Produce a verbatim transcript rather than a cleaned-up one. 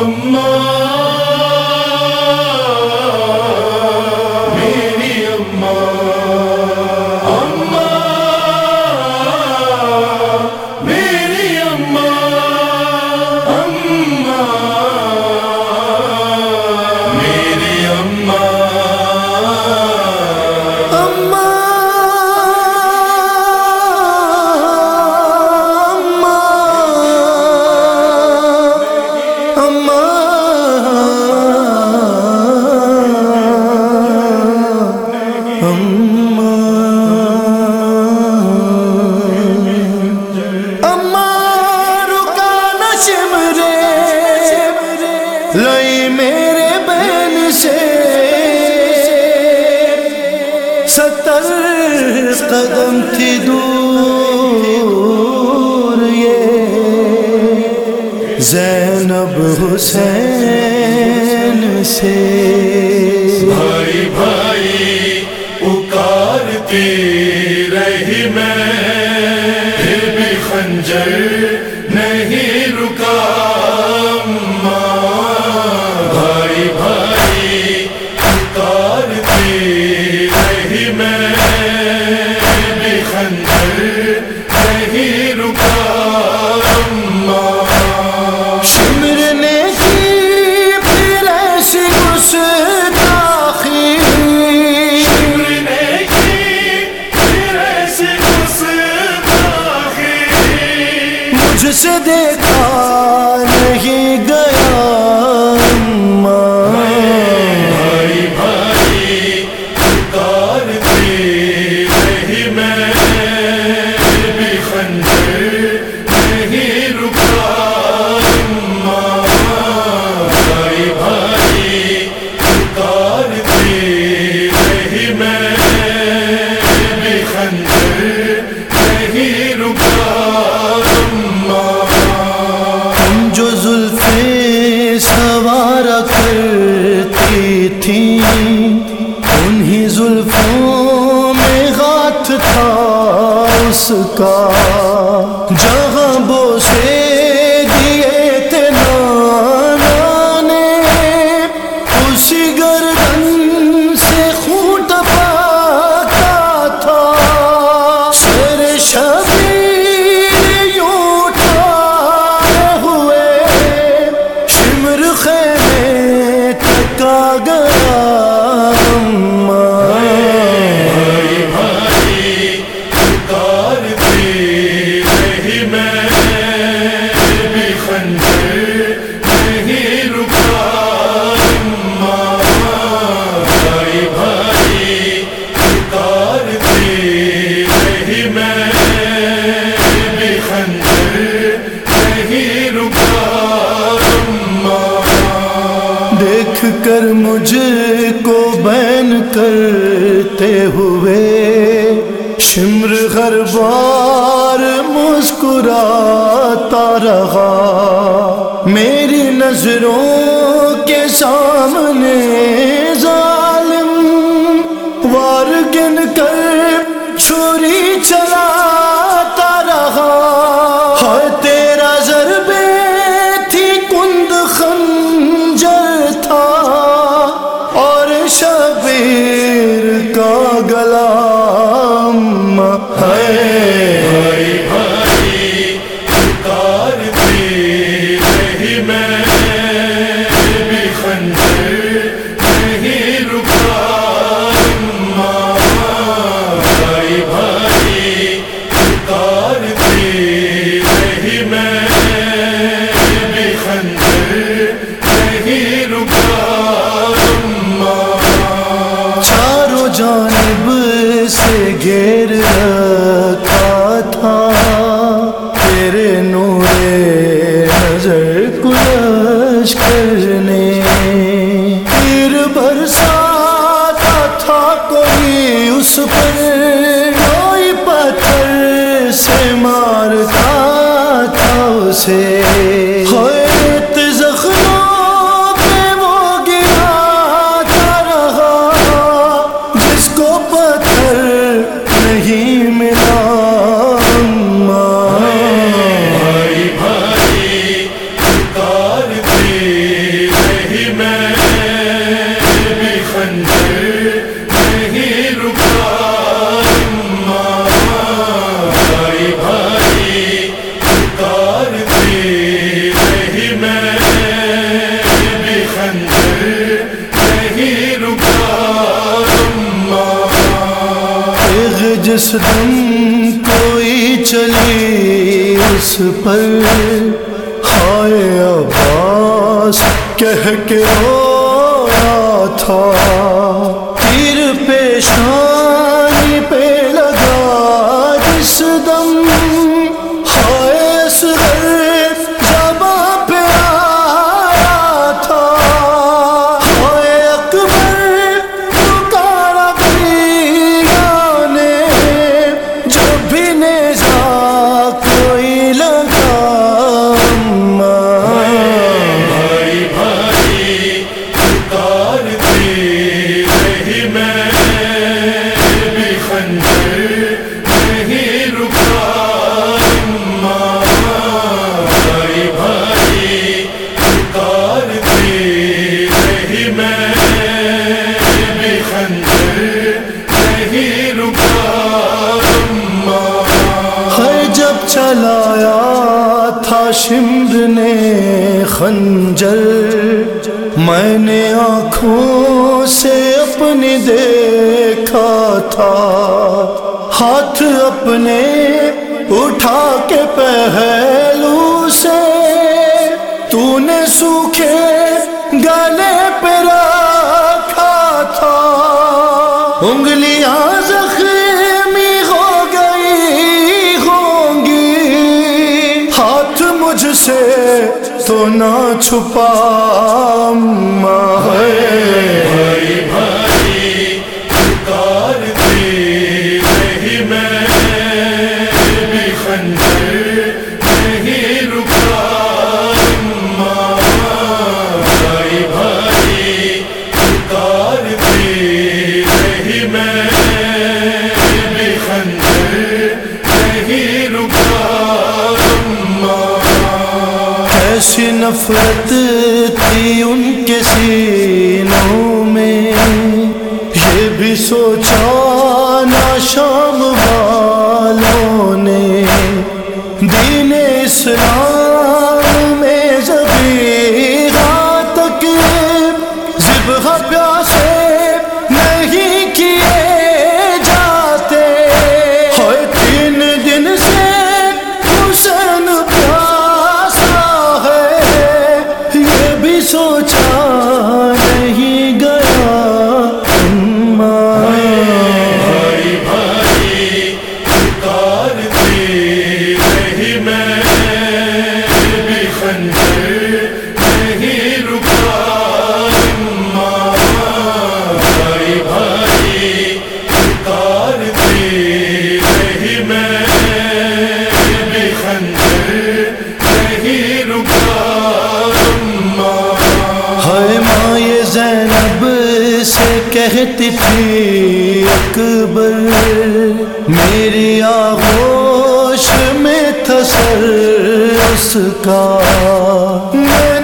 لئی میرے بین سے ستر قدم تھی دور یہ زینب حسین سے بھائی بھائی پکارتی رہی میں پھر بھی خنجر نہیں رکا بھائی بھائی پکارتی رہی میں پھر بھی خنجر نہیں رکا شمر نے کی پھر ایسی گستاخی شمر نے کی پھر ایسی گستاخی مجھ سے دیکھا نہیں گیا بھائی بھائی پکارتی رہی میں پھر بھی خنجر نہیں رکا بھائی بھائی پکارتی رہی میں پھر بھی خنجر نہیں رکا جو زلفیں سوارا کرتی تھیں انہی زلفوں میں ہاتھ تھا اس کا جہاں بوسے دیے تھے نانا نے اسی گردن سے خون ٹپکتا تھا سر شبیر یوں اٹھائے ہوئے شمر خیمے تک آ گیا بھائی بھائی پکارتی رہی میں پھر بھی خنجر نہیں رکا بھائی بھائی پکارتی رہی میں پھر بھی خنجر نہیں رکا دیکھ کر مجھ کو بین کرتے ہوئے شمر ہر بار مسکراتا رہا میری نظروں کے سامنے ظالم وار گن کر چھری چلاتا رہا ہائے تیرا ضربے تھی کند خنجر تھا اور شبیر کا گلا ہے بھائی بھائی پکارتی رہی میں پھر بھی خنجر نہیں رکا بھائی بھائی پکارتی رہی میں پھر بھی خنجر نہیں رکا چاروں جانب سے گھیر رکھا تھا تیرے نور نظر کو لشکر نے تیر برساتا تھا کوئی اس پر کوئی پتھر سے مارتا تھا اسے ہوئے زخموں پہ وہ گراتا رہا جس کو پتھر نہیں ملا بھائی بھائی پکارتی دم کوئی چلی اس پر ہائے عباس کہہ کے رویا تھا، تیر پیشانی پہ لگا جس دم ہائے اصغر زباں پہ آیا تھا، ہائے اکبر پکارا بھیا نے جب بھی نیزہ کوئی لگا، بھائی بھائی پکارتی رہی میں بھی خنجر نہیں رکا، بھائی بھائی پکارتی رہی میں بھی خنجر نہیں رکا، ہے جب چلایا تھا شمر نے خنجر، میں نے آنکھوں سے اپنی دیکھا تھا، ہاتھ اپنے اٹھا کے پہلو سے تو نے سوکھے گلے پہ رکھا تھا، انگلیاں زخمی ہو گئی ہوں گی، ہاتھ مجھ سے تو نہ چھپا، بھائی بھائی پکارتی رہی میں بھی خنجر نہیں رکا، بھائی بھائی پکارتی رہی میں بھی خنجر نہیں رکا، ایسی نفرت تھی ان کے سینوں میں، یہ بھی سوچا نہ شام والوں نے، دین اسلام میں ذبیحہ تک ذبح پیاسے نہیں کیے جاتے، ہر تین دن سے حسین سوچا نہیں گیا، بھائی بھائی پکارتی رہی میں بھی خنجر نہیں رکا، بھائی بھائی پکارتی رہی میں بھی خنجر نہیں رکا، ہے ماں یہ زینب سے کہتی تھی اکبر، میری آغوش میں تھا سر اس کا،